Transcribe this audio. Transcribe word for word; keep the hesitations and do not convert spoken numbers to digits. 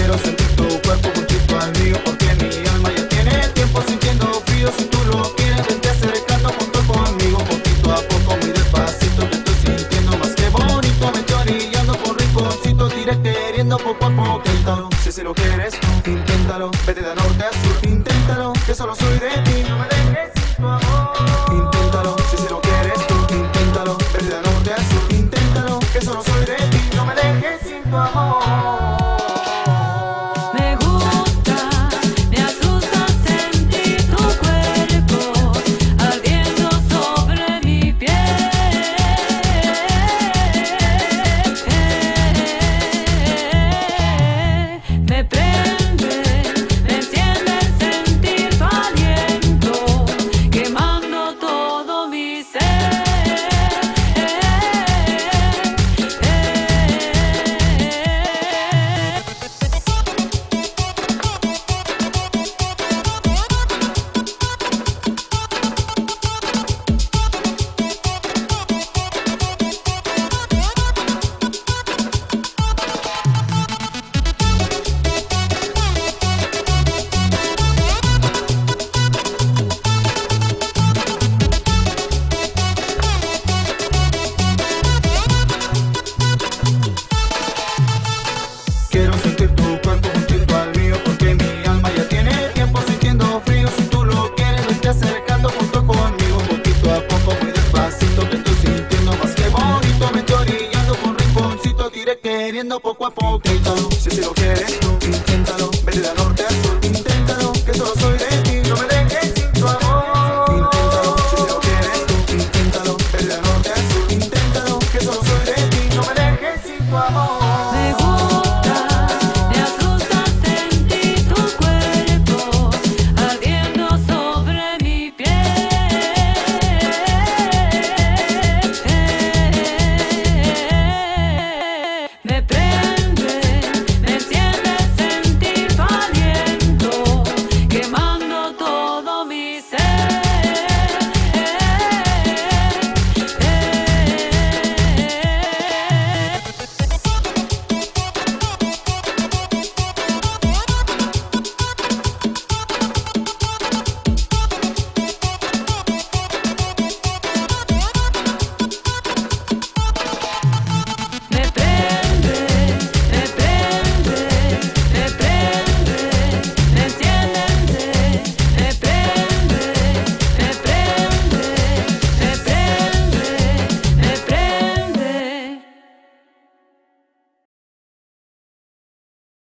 quiero sentir tu cuerpo juntito al mío, porque mi alma ya tiene tiempo sintiendo frío. Si tú lo quieres, vente acercando junto conmigo, poquito a poco, muy despacito. Te estoy sintiendo más que bonito, vente orillando por rinconcitos, iré queriendo poco a poco. Si si lo quieres, inténtalo, vete de norte a sur, inténtalo, que solo soy de ti.